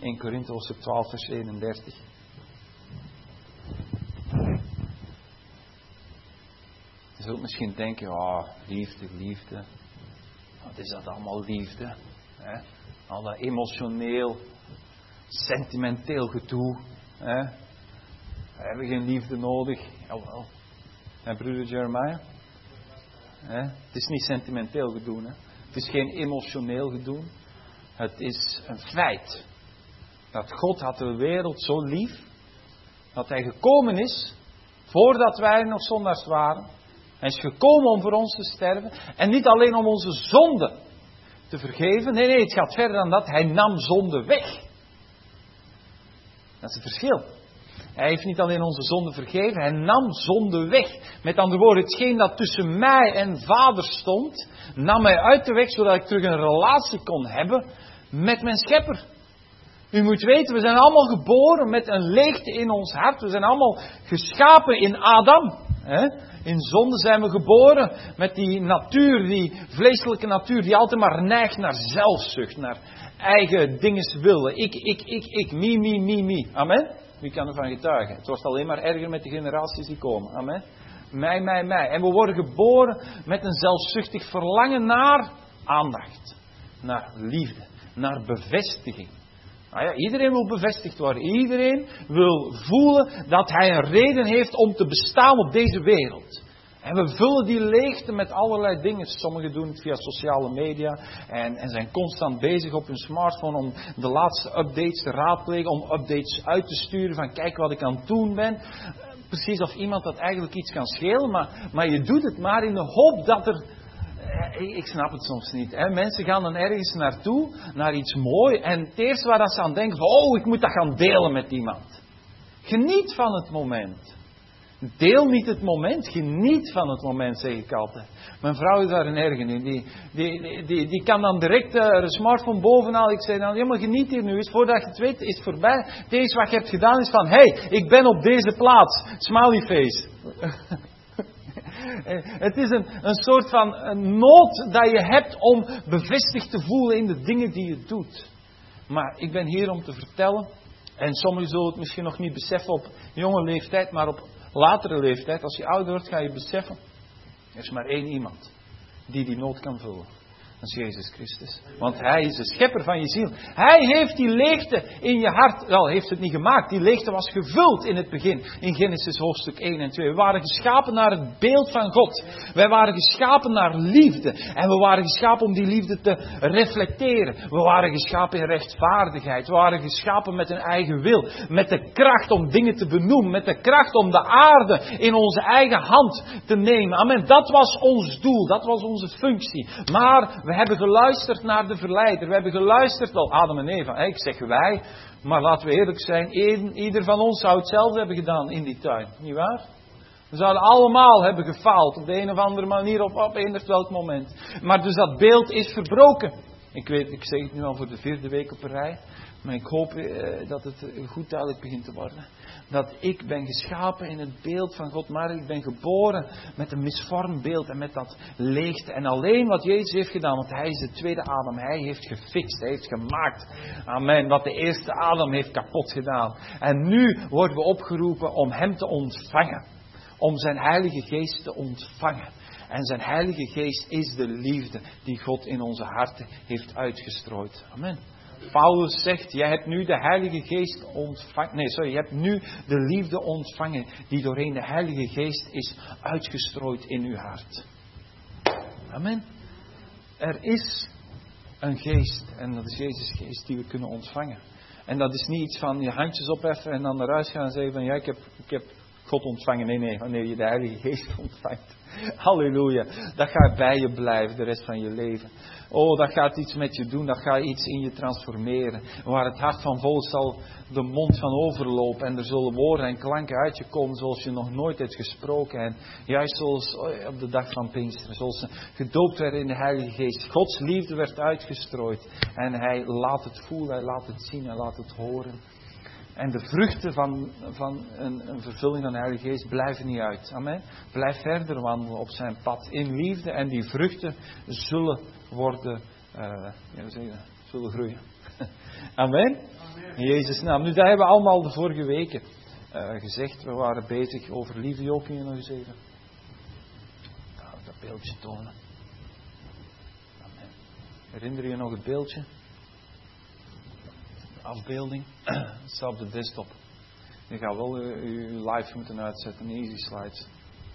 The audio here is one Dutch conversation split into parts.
1 Korinthe hoofdstuk 12 vers 31. Je zult misschien denken, liefde. Wat is dat allemaal liefde? Hè? Al dat emotioneel, sentimenteel gedoe. Hè? We hebben geen liefde nodig. Jawel. En broeder Jeremiah? Het is niet sentimenteel gedoe. Hè? Het is geen emotioneel gedoe. Het is een feit. Dat God had de wereld zo lief. Dat hij gekomen is. Voordat wij nog zondaars waren. Hij is gekomen om voor ons te sterven. En niet alleen om onze zonden te vergeven. Nee, het gaat verder dan dat. Hij nam zonde weg. Dat is het verschil. Hij heeft niet alleen onze zonde vergeven. Hij nam zonde weg. Met andere woorden, hetgeen dat tussen mij en Vader stond. Nam hij uit de weg, zodat ik terug een relatie kon hebben met mijn schepper. U moet weten, we zijn allemaal geboren met een leegte in ons hart. We zijn allemaal geschapen in Adam. In zonde zijn we geboren met die natuur, die vleeselijke natuur, die altijd maar neigt naar zelfzucht, naar eigen dinges willen. Ik, me. Amen? Wie kan ervan getuigen? Het wordt alleen maar erger met de generaties die komen. Amen? Mij. En we worden geboren met een zelfzuchtig verlangen naar aandacht, naar liefde, naar bevestiging. Nou ja, iedereen wil bevestigd worden. Iedereen wil voelen dat hij een reden heeft om te bestaan op deze wereld. En we vullen die leegte met allerlei dingen. Sommigen doen het via sociale media en zijn constant bezig op hun smartphone om de laatste updates te raadplegen, om updates uit te sturen van kijk wat ik aan het doen ben. Precies of iemand dat eigenlijk iets kan schelen, maar je doet het maar in de hoop dat er... Ik snap het soms niet. Hè? Mensen gaan dan ergens naartoe, naar iets moois. En het eerste waar dat ze aan denken, ik moet dat gaan delen met iemand. Geniet van het moment. Deel niet het moment, geniet van het moment, zeg ik altijd. Mijn vrouw is daar een ergen in. Die kan dan direct de smartphone bovenhalen. Ik zeg dan, ja maar geniet hier nu eens. Voordat je het weet, is het voorbij. Het enige wat je hebt gedaan is van, ik ben op deze plaats. Smiley face. Het is een soort van nood dat je hebt om bevestigd te voelen in de dingen die je doet. Maar ik ben hier om te vertellen, en sommigen zullen het misschien nog niet beseffen op jonge leeftijd, maar op latere leeftijd, als je ouder wordt, ga je beseffen, er is maar één iemand die nood kan vullen. Dat is Jezus Christus. Want Hij is de schepper van je ziel. Hij heeft die leegte in je hart, heeft het niet gemaakt. Die leegte was gevuld in het begin. In Genesis hoofdstuk 1 en 2. We waren geschapen naar het beeld van God. Wij waren geschapen naar liefde. En we waren geschapen om die liefde te reflecteren. We waren geschapen in rechtvaardigheid. We waren geschapen met een eigen wil. Met de kracht om dingen te benoemen. Met de kracht om de aarde in onze eigen hand te nemen. Amen. Dat was ons doel. Dat was onze functie. Maar we hebben geluisterd naar de verleider. We hebben geluisterd, Adam en Eva. Ik zeg wij, maar laten we eerlijk zijn. Ieder van ons zou hetzelfde hebben gedaan in die tuin. Niet waar? We zouden allemaal hebben gefaald. Op de een of andere manier, op eender welk moment. Maar dus dat beeld is verbroken. Ik zeg het nu al voor de 4e week op een rij. Maar ik hoop dat het goed duidelijk begint te worden. Dat ik ben geschapen in het beeld van God. Maar ik ben geboren met een misvormd beeld. En met dat leegte. En alleen wat Jezus heeft gedaan. Want Hij is de tweede Adam. Hij heeft gefixt. Hij heeft gemaakt. Amen. Wat de eerste Adam heeft kapot gedaan. En nu worden we opgeroepen om Hem te ontvangen. Om zijn Heilige Geest te ontvangen. En zijn Heilige Geest is de liefde die God in onze harten heeft uitgestrooid. Amen. Paulus zegt, jij hebt nu de Heilige Geest ontvangen. Je hebt nu de liefde ontvangen die doorheen de Heilige Geest is uitgestrooid in uw hart. Amen. Er is een geest en dat is Jezus' geest die we kunnen ontvangen. En dat is niet iets van je handjes opheffen en dan naar huis gaan en zeggen van ik heb God ontvangen. Nee, wanneer je de Heilige Geest ontvangt. Halleluja. Dat gaat bij je blijven de rest van je leven. Oh, dat gaat iets met je doen. Dat gaat iets in je transformeren. Waar het hart van vol is, zal de mond van overlopen. En er zullen woorden en klanken uit je komen zoals je nog nooit hebt gesproken. En juist zoals op de dag van Pinksteren. Zoals ze gedoopt werden in de Heilige Geest. Gods liefde werd uitgestrooid. En Hij laat het voelen, Hij laat het zien, Hij laat het horen. En de vruchten van een vervulling van de Heilige Geest blijven niet uit. Amen. Blijf verder wandelen op zijn pad in liefde. En die vruchten zullen worden, zullen groeien. Amen. In Jezus' naam. Nu, dat hebben we allemaal de vorige weken gezegd. We waren bezig over liefde. Jo, kun je nog eens even dat beeldje tonen? Amen. Herinner je nog het beeldje? De afbeelding. Het staat op de desktop. Je gaat wel uw live moeten uitzetten. Easy slides.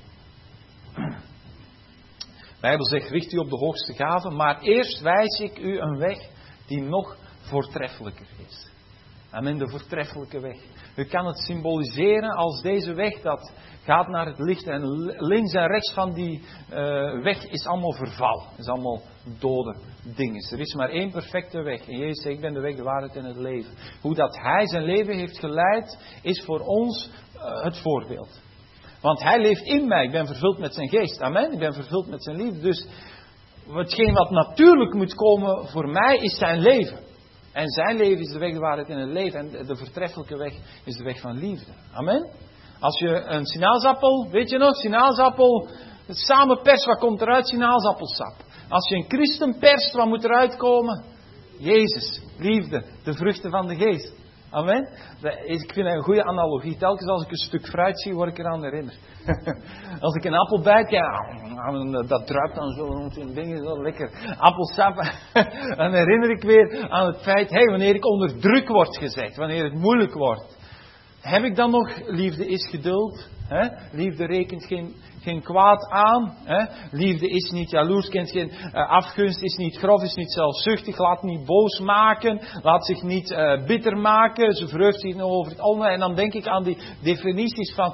De Bijbel zegt, richt u op de hoogste gave, maar eerst wijs ik u een weg die nog voortreffelijker is. Amen, de voortreffelijke weg. U kan het symboliseren als deze weg dat gaat naar het licht en links en rechts van die weg is allemaal verval. Is allemaal dode dingen. Er is maar één perfecte weg. En Jezus zegt, ik ben de weg, de waarheid en het leven. Hoe dat Hij zijn leven heeft geleid, is voor ons het voorbeeld. Want Hij leeft in mij. Ik ben vervuld met zijn geest. Amen. Ik ben vervuld met zijn liefde. Dus hetgeen wat natuurlijk moet komen voor mij is zijn leven. En zijn leven is de weg, de waarheid en het leven. En de voortreffelijke weg is de weg van liefde. Amen. Als je een sinaasappel, weet je nog, sinaasappel, samen pers, wat komt eruit? Sinaasappelsap. Als je een christen perst, wat moet eruit komen? Jezus, liefde, de vruchten van de geest. Amen. Ik vind dat een goede analogie. Telkens als ik een stuk fruit zie, word ik eraan herinnerd. Als ik een appel bijt, ja, dat druipt dan zo in dingen, zo lekker. Appelsap. Dan herinner ik weer aan het feit, wanneer ik onder druk word gezet, wanneer het moeilijk wordt. Heb ik dan nog, liefde is geduld. Liefde rekent geen kwaad aan. Liefde is niet jaloers, kent geen afgunst, is niet grof, is niet zelfzuchtig, laat niet boos maken, laat zich niet bitter maken, ze verheugt zich nog over het andere. En dan denk ik aan die definities van,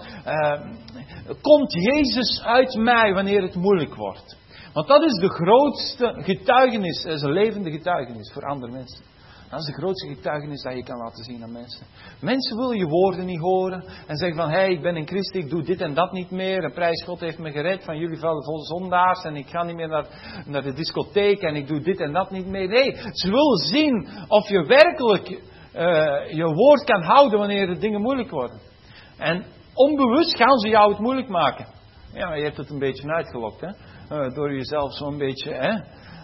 komt Jezus uit mij wanneer het moeilijk wordt? Want dat is de grootste getuigenis, dat is een levende getuigenis voor andere mensen. Dat is de grootste getuigenis dat je kan laten zien aan mensen. Mensen willen je woorden niet horen. En zeggen van, ik ben een christen, ik doe dit en dat niet meer. En prijs God heeft me gered van jullie vuile volle zondaars. En ik ga niet meer naar de discotheek en ik doe dit en dat niet meer. Nee, ze willen zien of je werkelijk je woord kan houden wanneer de dingen moeilijk worden. En onbewust gaan ze jou het moeilijk maken. Ja, je hebt het een beetje uitgelokt, hè. Door jezelf zo'n beetje,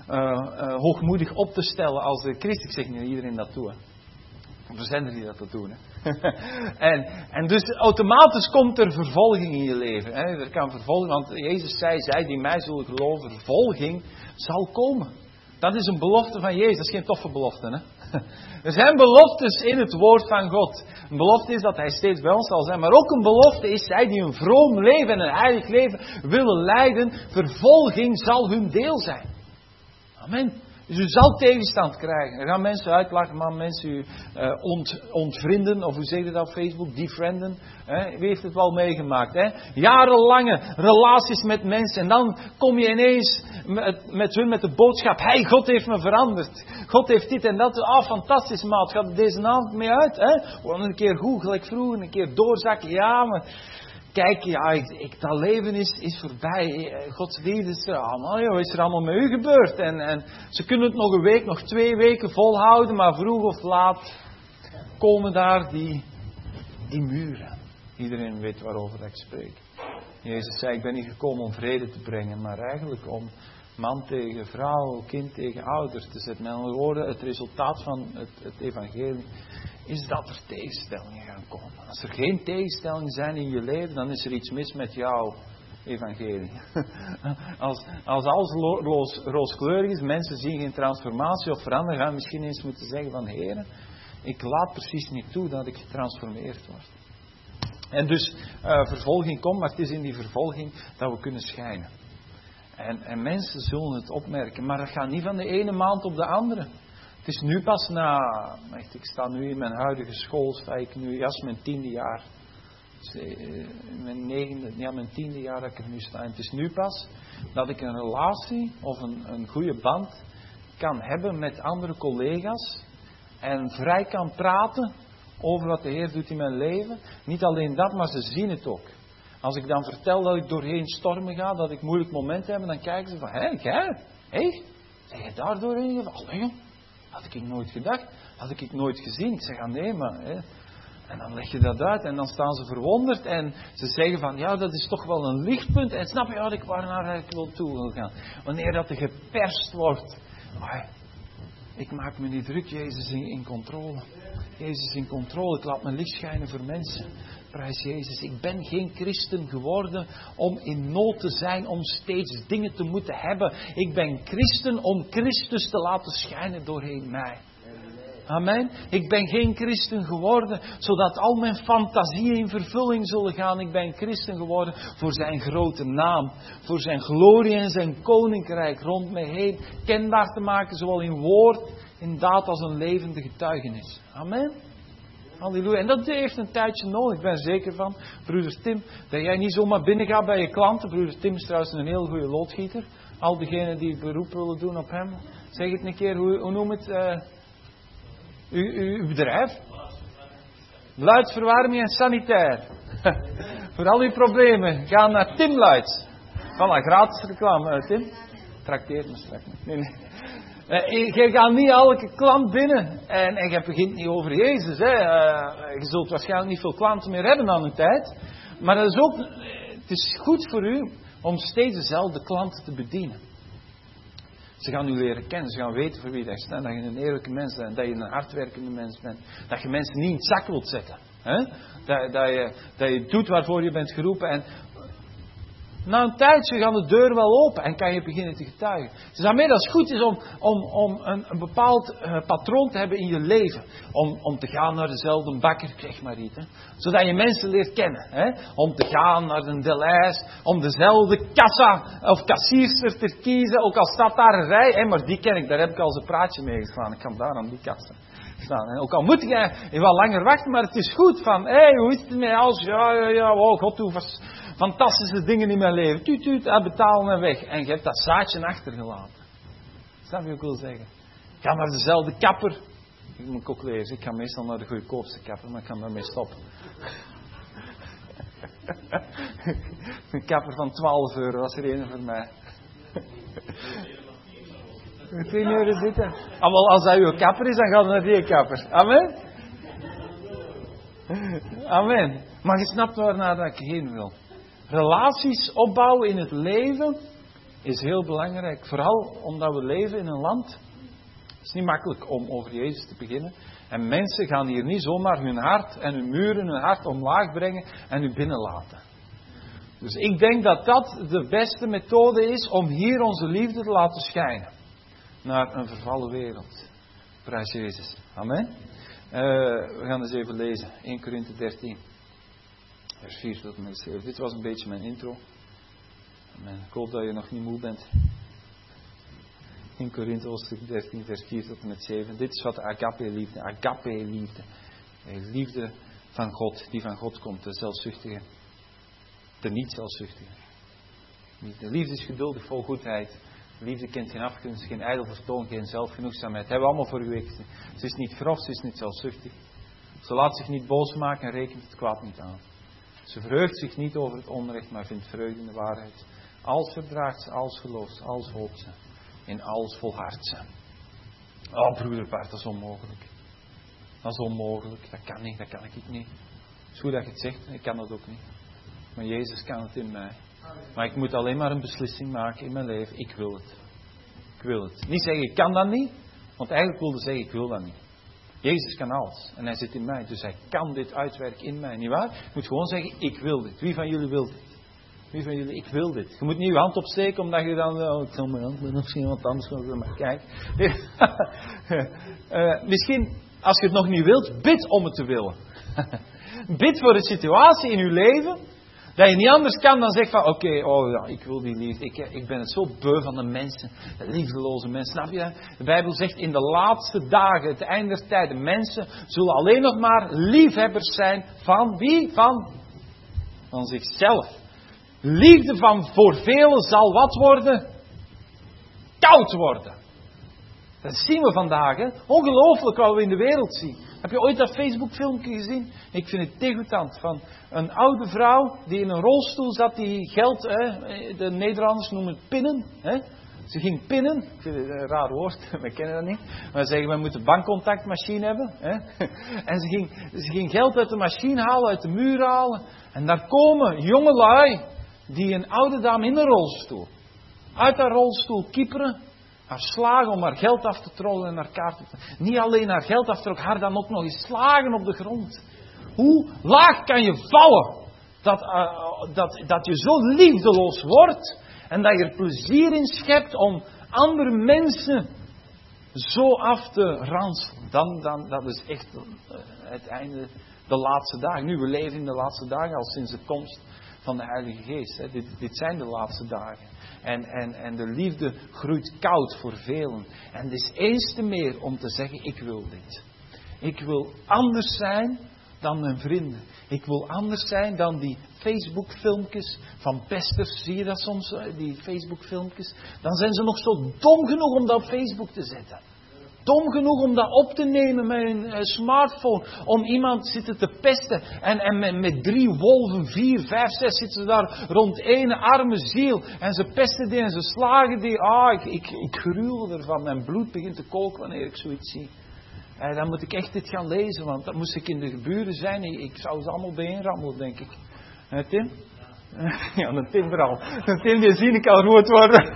hoogmoedig op te stellen als de christen. Ik zeg niet dat iedereen dat doet. Er zijn er die dat doen. Hè. en dus automatisch komt er vervolging in je leven. Hè. Er kan vervolging, want Jezus zei, zij die mij zullen geloven, vervolging zal komen. Dat is een belofte van Jezus. Dat is geen toffe belofte. Hè. Er zijn beloftes in het woord van God. Een belofte is dat Hij steeds bij ons zal zijn. Maar ook een belofte is, zij die een vroom leven en een heilig leven willen leiden, vervolging zal hun deel zijn. Amen. Dus u zal tegenstand krijgen. Er gaan mensen uitlachen, maar mensen u ontvrienden, of hoe zeg je dat op Facebook, defrienden. Wie heeft het wel meegemaakt? Hè? Jarenlange relaties met mensen en dan kom je ineens met de boodschap, God heeft me veranderd. God heeft dit en dat. Fantastisch maat, gaat er deze avond mee uit? Hè? Gewoon een keer goed, gelijk vroeger, een keer doorzakken. Ja, maar kijk, dat leven is voorbij. Gods liefde is er allemaal. Wat is er allemaal met u gebeurd? En ze kunnen het nog een week, nog 2 weken volhouden, maar vroeg of laat komen daar die muren. Iedereen weet waarover ik spreek. Jezus zei, ik ben niet gekomen om vrede te brengen, maar eigenlijk om man tegen vrouw, kind tegen ouder te zetten. Met andere woorden, het resultaat van het evangelie is dat er tegenstellingen gaan komen. Als er geen tegenstellingen zijn in je leven, dan is er iets mis met jouw evangelie. Als alles rooskleurig is, mensen zien geen transformatie of verandering, gaan misschien eens moeten zeggen van, Heere, ik laat precies niet toe dat ik getransformeerd word. En dus vervolging komt, maar het is in die vervolging dat we kunnen schijnen. En mensen zullen het opmerken, maar dat gaat niet van de ene maand op de andere. Het is nu pas ik sta nu in mijn huidige school, is mijn 10e jaar. Mijn 10e jaar dat ik er nu sta. En het is nu pas dat ik een relatie of een goede band kan hebben met andere collega's. En vrij kan praten over wat de Heer doet in mijn leven. Niet alleen dat, maar ze zien het ook. Als ik dan vertel dat ik doorheen stormen ga, dat ik moeilijk momenten heb, dan kijken ze van, jij? Zeg je daar doorheen gegaan? Allee joh, had ik nooit gedacht, had ik nooit gezien. Ik zeg, nee maar. En dan leg je dat uit en dan staan ze verwonderd en ze zeggen van, ja, dat is toch wel een lichtpunt. En snap je, ik waar ik wil toe wil gaan. Wanneer dat er geperst wordt. Ik maak me niet druk, Jezus in controle. Jezus is in controle. Ik laat mijn licht schijnen voor mensen. Prijs Jezus. Ik ben geen christen geworden om in nood te zijn, om steeds dingen te moeten hebben. Ik ben christen om Christus te laten schijnen doorheen mij. Amen. Ik ben geen christen geworden zodat al mijn fantasieën in vervulling zullen gaan. Ik ben christen geworden voor zijn grote naam. Voor zijn glorie en zijn koninkrijk rond mij heen kenbaar te maken. Zowel in woord, in daad als een levende getuigenis. Amen. Halleluja. En dat heeft een tijdje nodig. Ik ben zeker van, broeder Tim, dat jij niet zomaar binnengaat bij je klanten. Broeder Tim is trouwens een heel goede loodgieter. Al diegenen die beroep willen doen op hem. Zeg het een keer, hoe noem het... Uw bedrijf? Luidverwarming en sanitair. Voor al uw problemen. Ga naar Tim Luids. Voilà, gratis reclame. Tim? Trakteer me straks. Nee. Je gaat niet elke klant binnen. En je begint niet over Jezus. Hè. Je zult waarschijnlijk niet veel klanten meer hebben aan een tijd. Maar dat is ook, het is goed voor u om steeds dezelfde klanten te bedienen. Ze gaan u leren kennen. Ze gaan weten voor wie je staat. Dat je een eerlijke mens bent. Dat je een hardwerkende mens bent. Dat je mensen niet in het zak wilt zetten. Hè? Dat je doet waarvoor je bent geroepen. En na een tijdje gaan de deuren wel open. En kan je beginnen te getuigen. Dus daarmee dat het goed is om een bepaald patroon te hebben in je leven. Om te gaan naar dezelfde bakker. Zeg maar iets. Hè? Zodat je mensen leert kennen. Hè? Om te gaan naar een Deleuze. Om dezelfde kassa of kassierster te kiezen. Ook al staat daar een rij. Hè? Maar die ken ik. Daar heb ik al eens een praatje mee geslaan. Ik kan daar aan die kassa staan. Hè? Ook al moet ik even wat langer wachten. Maar het is goed van. Hé, hoe is het met alles? Ja. Oh God, hoe fantastische dingen in mijn leven. Tuut, betalen en weg. En je hebt dat zaadje achtergelaten. Snap je wat ik wil zeggen? Ga naar dezelfde kapper. Ik moet ook lezen. Ik ga meestal naar de goedkoopste kapper, maar ik kan daarmee stoppen. Een kapper van 12 euro was er een voor mij. Ik weet niet hoe dat zit. Ah, wel, als dat uw kapper is, dan gaat het naar die kapper. Amen? Amen. Maar je snapt waarnaar ik heen wil. Relaties opbouwen in het leven is heel belangrijk. Vooral omdat we leven in een land. Het is niet makkelijk om over Jezus te beginnen. En mensen gaan hier niet zomaar hun hart en hun muren, hun hart omlaag brengen en u binnenlaten. Dus ik denk dat dat de beste methode is om hier onze liefde te laten schijnen. Naar een vervallen wereld. Prijs Jezus. Amen. We gaan eens even lezen. 1 Korinthe 13. Vers 4 tot en met 7. Dit was een beetje mijn intro. Ik hoop dat je nog niet moe bent. 1 Korinthe hoofdstuk 13 vers 4 tot en met 7. Dit is wat de agape-liefde. Agape-liefde. Liefde van God. Die van God komt. De zelfzuchtige. De niet zelfzuchtige. De liefde is geduldig vol goedheid. Liefde kent geen afgunst, geen ijdel vertoon, geen zelfgenoegzaamheid. Dat hebben we allemaal voor u weten. Ze is niet grof, ze is niet zelfzuchtig. Ze laat zich niet boos maken en rekent het kwaad niet aan. Ze verheugt zich niet over het onrecht, maar vindt vreugde in de waarheid. Alles verdraagt ze, alles gelooft ze, alles hoopt ze. In alles volhardt ze. Oh broeder Bart, dat is onmogelijk. Dat is onmogelijk, dat kan niet, dat kan ik niet. Het is goed dat je het zegt, ik kan dat ook niet. Maar Jezus kan het in mij. Maar ik moet alleen maar een beslissing maken in mijn leven. Ik wil het. Ik wil het. Niet zeggen, ik kan dat niet. Want eigenlijk wilde zeggen, ik wil dat niet. Jezus kan alles. En hij zit in mij. Dus hij kan dit uitwerken in mij. Niet waar? Je moet gewoon zeggen, ik wil dit. Wie van jullie wil dit? Wie van jullie, ik wil dit. Je moet niet je hand opsteken, omdat je dan... ik zal mijn hand misschien wat anders doen. Maar kijk. Misschien, als je het nog niet wilt, bid om het te willen. Bid voor de situatie in je leven... Dat je niet anders kan dan zeggen van oké, ik wil die liefde. Ik ben het zo beu van de mensen. De liefdeloze mensen. Snap je? De Bijbel zegt in de laatste dagen, het einde der tijden. Mensen zullen alleen nog maar liefhebbers zijn van wie? Van zichzelf. Liefde van voor velen zal wat worden? Koud worden. Dat zien we vandaag. Hè? Ongelooflijk wat we in de wereld zien. Heb je ooit dat Facebook filmpje gezien? Ik vind het degoutant. Van een oude vrouw die in een rolstoel zat. Die geld, de Nederlanders noemen het pinnen. Hè? Ze ging pinnen. Ik vind het een raar woord. We kennen dat niet. Maar ze zeggen we moeten een bankcontactmachine hebben. Hè? En ze ging geld uit de machine halen. Uit de muur halen. En daar komen jongelui. Die een oude dame in een rolstoel. Uit haar rolstoel kieperen. Haar slagen om haar geld af te trollen en haar kaart te... Niet alleen haar geld af te trollen, haar dan ook nog eens slagen op de grond. Hoe laag kan je vallen? Dat je zo liefdeloos wordt. En dat je er plezier in schept om andere mensen zo af te ranselen. Dat is echt het einde, de laatste dagen. Nu, we leven in de laatste dagen al sinds de komst van de Heilige Geest. Hè. Dit zijn de laatste dagen. En de liefde groeit koud voor velen. En het is eens te meer om te zeggen, ik wil dit. Ik wil anders zijn dan mijn vrienden. Ik wil anders zijn dan die Facebook-filmpjes van pesters. Zie je dat soms, die Facebook-filmpjes? Dan zijn ze nog zo dom genoeg om dat op Facebook te zetten. Dom genoeg om dat op te nemen met een smartphone. Om iemand zitten te pesten. En met 3 wolven, 4, 5, 6 zitten ze daar rond één arme ziel. En ze pesten die en ze slagen die. Ik gruwel ervan. Mijn bloed begint te koken wanneer ik zoiets zie. Dan moet ik echt dit gaan lezen. Want dan moest ik in de geburen zijn. Ik zou ze allemaal bijeenrammelen, denk ik. Tim? Ja, een Tim vooral. Een Tim, die zie ik al rood worden.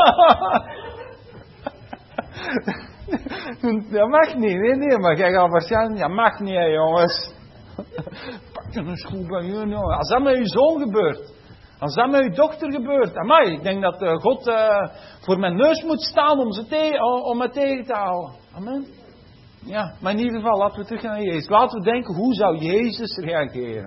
Dat mag niet, nee, maar jij gaat waarschijnlijk... Dat mag niet, hè, jongens. Pak je een schoen bij je, jongen. Als dat met je zoon gebeurt, als dat met je dochter gebeurt, amai, ik denk dat God voor mijn neus moet staan om me tegen te houden. Amen. Ja, maar in ieder geval, laten we terug naar Jezus. Laten we denken, hoe zou Jezus reageren?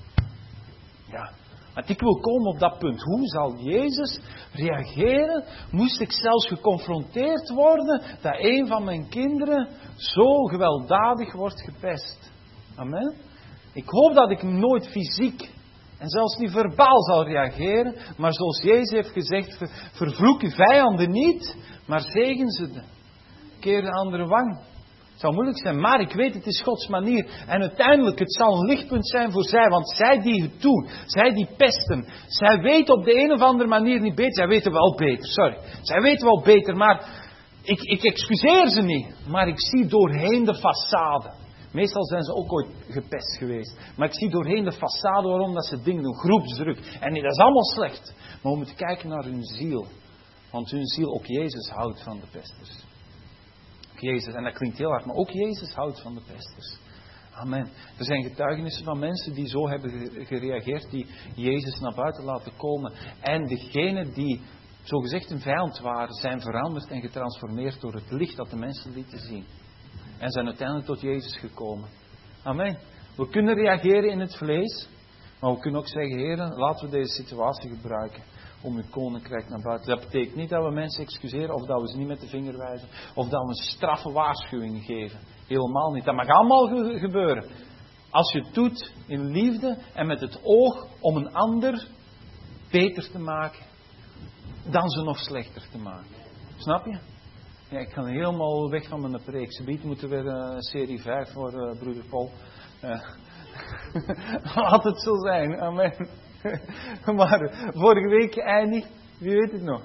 Ja. Want ik wil komen op dat punt. Hoe zal Jezus reageren? Moest ik zelfs geconfronteerd worden dat een van mijn kinderen zo gewelddadig wordt gepest? Amen. Ik hoop dat ik nooit fysiek en zelfs niet verbaal zal reageren. Maar zoals Jezus heeft gezegd, vervloek uw vijanden niet, maar zegen ze. Keer de andere wang. Het zou moeilijk zijn, maar ik weet, het is Gods manier. En uiteindelijk, het zal een lichtpunt zijn voor zij. Want zij die het doen, zij die pesten. Zij weten op de een of andere manier niet beter. Zij weten wel beter, sorry. Zij weten wel beter, maar ik excuseer ze niet. Maar ik zie doorheen de façade. Meestal zijn ze ook ooit gepest geweest. Maar ik zie doorheen de façade waarom dat ze dingen doen. Groepsdruk. En nee, dat is allemaal slecht. Maar we moeten kijken naar hun ziel. Want hun ziel, ook Jezus houdt van de pesters. Jezus, en dat klinkt heel hard, maar ook Jezus houdt van de pesters. Amen. Er zijn getuigenissen van mensen die zo hebben gereageerd, die Jezus naar buiten laten komen. En degenen die zogezegd een vijand waren, zijn veranderd en getransformeerd door het licht dat de mensen lieten zien. En zijn uiteindelijk tot Jezus gekomen. Amen. We kunnen reageren in het vlees, maar we kunnen ook zeggen, heren, laten we deze situatie gebruiken om uw koninkrijk naar buiten. Dat betekent niet dat we mensen excuseren, of dat we ze niet met de vinger wijzen, of dat we een straffe waarschuwing geven. Helemaal niet. Dat mag allemaal gebeuren. Als je het doet in liefde en met het oog om een ander beter te maken, dan ze nog slechter te maken. Snap je? Ja, ik ga helemaal weg van mijn preek. Zometeen moeten we weer serie 5 voor broeder Paul. Laat het zo zijn. Amen. Maar vorige week geëindigd, wie weet het nog?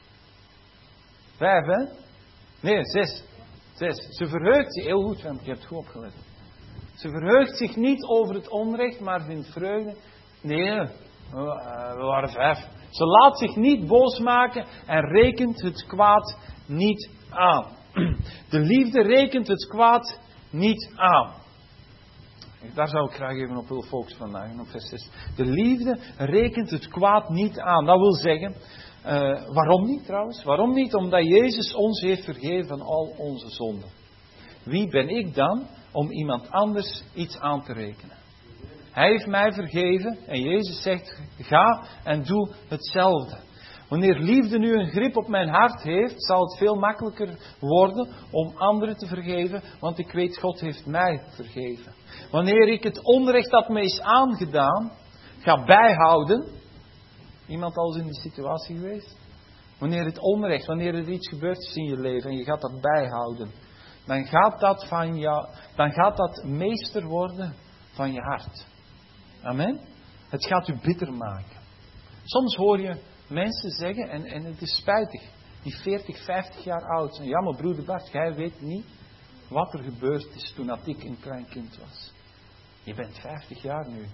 5, hè? Nee, 6. Ze verheugt zich, heel goed, want je hebt goed opgelet. Ze verheugt zich niet over het onrecht, maar vindt vreugde. Nee, we waren 5. Ze laat zich niet boos maken en rekent het kwaad niet aan. De liefde rekent het kwaad niet aan. Daar zou ik graag even op willen focussen vandaag, op vers 6. De liefde rekent het kwaad niet aan. Dat wil zeggen, waarom niet trouwens? Waarom niet? Omdat Jezus ons heeft vergeven van al onze zonden. Wie ben ik dan om iemand anders iets aan te rekenen? Hij heeft mij vergeven en Jezus zegt, ga en doe hetzelfde. Wanneer liefde nu een grip op mijn hart heeft, zal het veel makkelijker worden om anderen te vergeven, want ik weet, God heeft mij vergeven. Wanneer ik het onrecht dat me is aangedaan, ga bijhouden. Iemand al eens in die situatie geweest? Wanneer het onrecht, wanneer er iets gebeurd is in je leven en je gaat dat bijhouden, dan gaat dat meester worden van je hart. Amen? Het gaat u bitter maken. Soms hoor je mensen zeggen, en het is spijtig, die 40, 50 jaar oud zijn. Ja, maar broeder Bart, jij weet niet wat er gebeurd is toen dat ik een klein kind was. Je bent 50 jaar nu.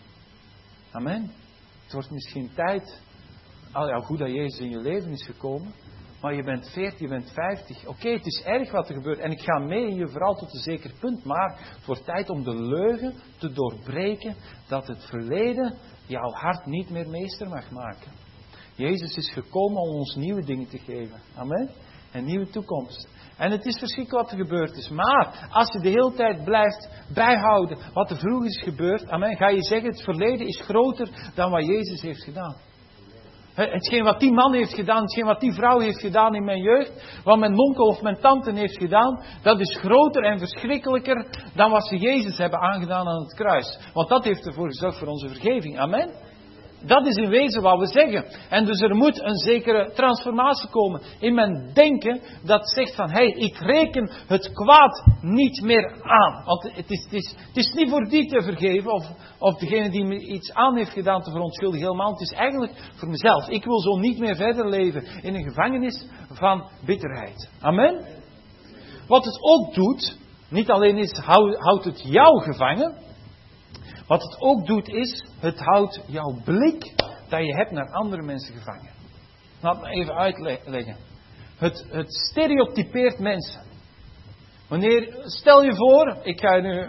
Amen. Het wordt misschien tijd, al ja, goed dat Jezus in je leven is gekomen, Maar je bent 40, je bent 50. Oké, het is erg wat er gebeurt. En ik ga mee in je verhaal tot een zeker punt. Maar het wordt tijd om de leugen te doorbreken. Dat het verleden jouw hart niet meer meester mag maken. Jezus is gekomen om ons nieuwe dingen te geven. Amen. Een nieuwe toekomst. En het is verschrikkelijk wat er gebeurd is. Maar als je de hele tijd blijft bijhouden wat er vroeger is gebeurd. Amen. Ga je zeggen het verleden is groter dan wat Jezus heeft gedaan. Hetgeen wat die man heeft gedaan, hetgeen wat die vrouw heeft gedaan in mijn jeugd, wat mijn onkel of mijn tante heeft gedaan, dat is groter en verschrikkelijker dan wat ze Jezus hebben aangedaan aan het kruis. Want dat heeft ervoor gezorgd voor onze vergeving. Amen. Dat is in wezen wat we zeggen. En dus er moet een zekere transformatie komen in mijn denken dat zegt van, ik reken het kwaad niet meer aan. Want het is niet voor die te vergeven of degene die me iets aan heeft gedaan te verontschuldigen helemaal. Het is eigenlijk voor mezelf. Ik wil zo niet meer verder leven in een gevangenis van bitterheid. Amen. Wat het ook doet, niet alleen is, houdt het jou gevangen. Wat het ook doet is, het houdt jouw blik dat je hebt naar andere mensen gevangen. Laat me even uitleggen. Het stereotypeert mensen. Stel je voor, ik ga je nu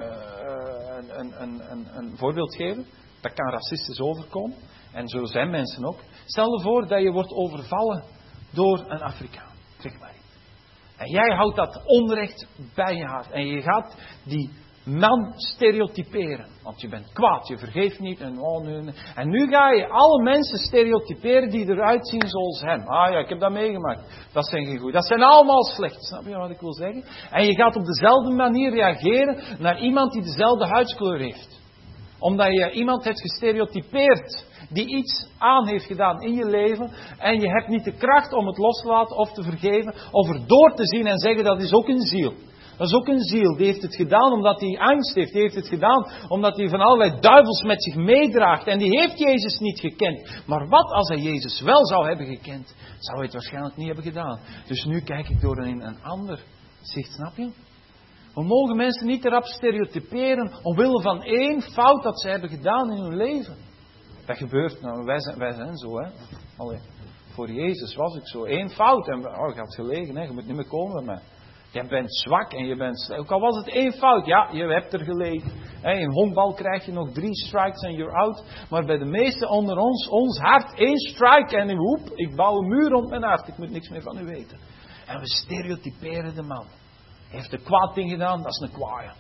een voorbeeld geven. Dat kan racistisch overkomen. En zo zijn mensen ook. Stel je voor dat je wordt overvallen door een Afrikaan. Zeg maar iets. En jij houdt dat onrecht bij je hart. En je gaat die man stereotyperen. Want je bent kwaad, je vergeeft niet. En nu ga je alle mensen stereotyperen die eruit zien zoals hem. Ah ja, ik heb dat meegemaakt. Dat zijn geen goed. Dat zijn allemaal slecht. Snap je wat ik wil zeggen? En je gaat op dezelfde manier reageren naar iemand die dezelfde huidskleur heeft. Omdat je iemand hebt gestereotypeerd die iets aan heeft gedaan in je leven. En je hebt niet de kracht om het los te laten of te vergeven. Of er door te zien en zeggen dat is ook een ziel. Dat is ook een ziel. Die heeft het gedaan omdat hij angst heeft. Die heeft het gedaan omdat hij van allerlei duivels met zich meedraagt. En die heeft Jezus niet gekend. Maar wat als hij Jezus wel zou hebben gekend? Zou hij het waarschijnlijk niet hebben gedaan. Dus nu kijk ik door een ander zicht, snap je? We mogen mensen niet erop stereotyperen omwille van één fout dat ze hebben gedaan in hun leven. Dat gebeurt. Nou, wij zijn zo, hè. Allee, voor Jezus was ik zo. Eén fout. En je had gelegen, hè. Je moet niet meer komen bij mij. Je bent zwak en je bent... Ook al was het één fout, ja, je hebt er gelegen. In honkbal krijg je nog 3 strikes en you're out. Maar bij de meesten onder ons hart 1 strike en ik bouw een muur rond mijn hart. Ik moet niks meer van u weten. En we stereotyperen de man. Hij heeft een kwaad ding gedaan, dat is een kwaaie.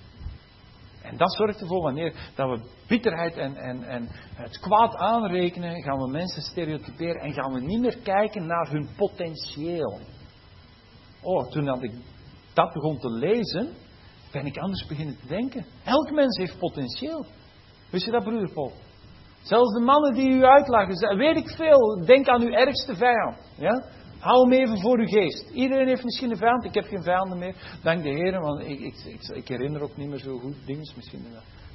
En dat zorgt ervoor, wanneer dat we bitterheid en het kwaad aanrekenen, gaan we mensen stereotyperen en gaan we niet meer kijken naar hun potentieel. Toen ik dat begon te lezen, ben ik anders beginnen te denken. Elk mens heeft potentieel. Wist je dat, broeder Paul? Zelfs de mannen die u uitlachen, weet ik veel, denk aan uw ergste vijand. Ja? Hou hem even voor uw geest. Iedereen heeft misschien een vijand, ik heb geen vijanden meer. Dank de Heer, want ik herinner ook niet meer zo goed dingen misschien.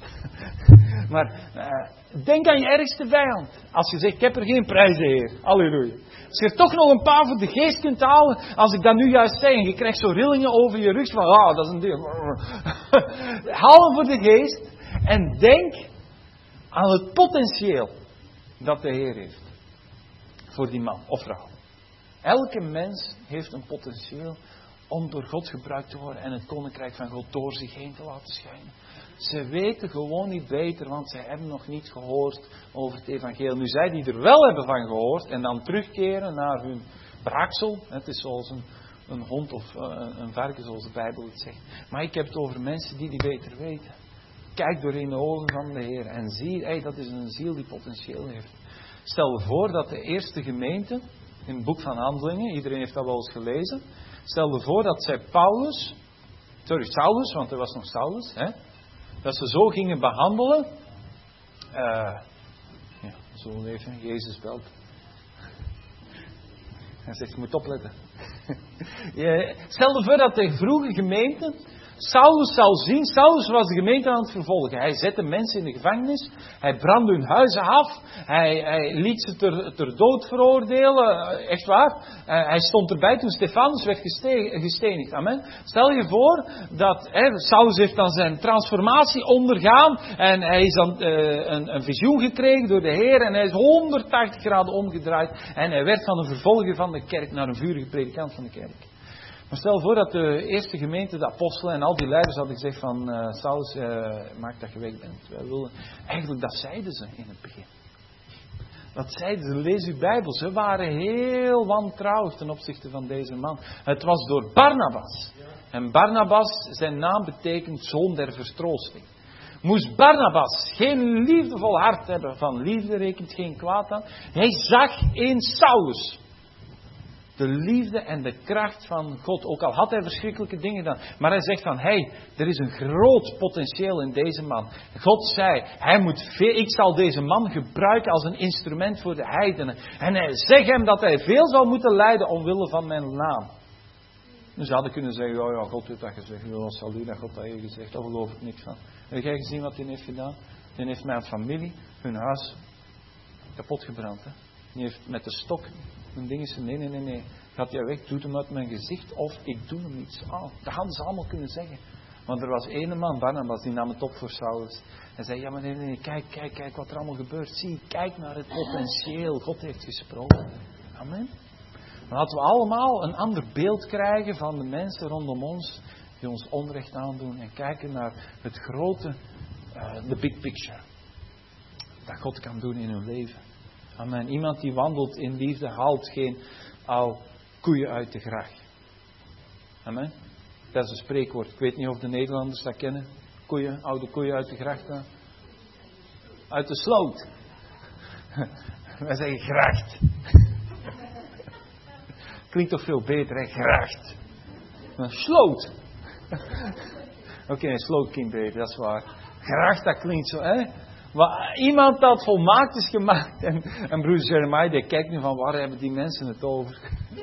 Maar denk aan je ergste vijand. Als je zegt, ik heb er geen prijzen, Heer. Halleluja. Als je er toch nog een paar voor de geest kunt halen, als ik dat nu juist zeg, en je krijgt zo rillingen over je rug, van, dat is een ding. Haal hem voor de geest en denk aan het potentieel dat de Heer heeft voor die man of vrouw. Elke mens heeft een potentieel om door God gebruikt te worden en het koninkrijk van God door zich heen te laten schijnen. Ze weten gewoon niet beter, want ze hebben nog niet gehoord over het evangelie. Nu zij die er wel hebben van gehoord en dan terugkeren naar hun braaksel. Het is zoals een hond of een varken, zoals de Bijbel het zegt. Maar ik heb het over mensen die beter weten. Kijk door in de ogen van de Heer en zie, dat is een ziel die potentieel heeft. Stel je voor dat de eerste gemeente, in het boek van Handelingen, iedereen heeft dat wel eens gelezen. Stel je voor dat zij Saulus, want er was nog Saulus, dat ze zo gingen behandelen. Zo even, Jezus belt. Hij zegt, je moet opletten. Stel je voor dat de vroege gemeente Saulus zal zien, Saulus was de gemeente aan het vervolgen. Hij zette mensen in de gevangenis, hij brandde hun huizen af, hij liet ze ter dood veroordelen, echt waar. Hij stond erbij toen Stefanus werd gestenigd. Amen. Stel je voor dat Saulus heeft dan zijn transformatie ondergaan en hij is dan een visioen gekregen door de Heer en hij is 180 graden omgedraaid en hij werd van een vervolger van de kerk naar een vurige predikant van de kerk. Maar stel voor dat de eerste gemeente, de apostelen en al die leiders hadden gezegd van Saulus, maak dat je weg bent. Wij willen. Eigenlijk, dat zeiden ze in het begin. Dat zeiden ze, lees uw Bijbel. Ze waren heel wantrouwig ten opzichte van deze man. Het was door Barnabas. En Barnabas, zijn naam betekent zoon der vertroosting. Moest Barnabas geen liefdevol hart hebben, van liefde rekent geen kwaad aan. Hij zag in Saulus de liefde en de kracht van God. Ook al had hij verschrikkelijke dingen gedaan. Maar hij zegt van, er is een groot potentieel in deze man. God zei, ik zal deze man gebruiken als een instrument voor de heidenen. En hij zegt hem dat hij veel zal moeten lijden omwille van mijn naam. Dus ze hadden kunnen zeggen, oh ja, God heeft dat gezegd. Wat zal u dat God dat heeft gezegd? Daar geloof ik niks van. Heb jij gezien wat hij heeft gedaan? Hij heeft mijn familie, hun huis, kapot gebrand. Hè? Die heeft met de stok hun dingen gezegd, nee. Gaat jij weg, doe hem uit mijn gezicht of ik doe hem iets aan. Dat hadden ze allemaal kunnen zeggen. Want er was ene man, Barnabas, die nam het op voor Saulus. Hij zei, ja maar nee, kijk wat er allemaal gebeurt. Zie, kijk naar het potentieel. God heeft gesproken. Amen. Dan laten we allemaal een ander beeld krijgen van de mensen rondom ons die ons onrecht aandoen. En kijken naar het grote, de big picture. Dat God kan doen in hun leven. Amen. Iemand die wandelt in liefde haalt geen al koeien uit de gracht. Amen. Dat is een spreekwoord. Ik weet niet of de Nederlanders dat kennen. Koeien, oude koeien uit de gracht. Uit de sloot. Wij zeggen gracht. Klinkt toch veel beter, hè? Gracht. Een sloot. Oké, een sloot klinkt beter, dat is waar. Gracht, dat klinkt zo, hè? Maar iemand dat volmaakt is gemaakt. En broeder Jeremiah, die kijkt nu van, waar hebben die mensen het over?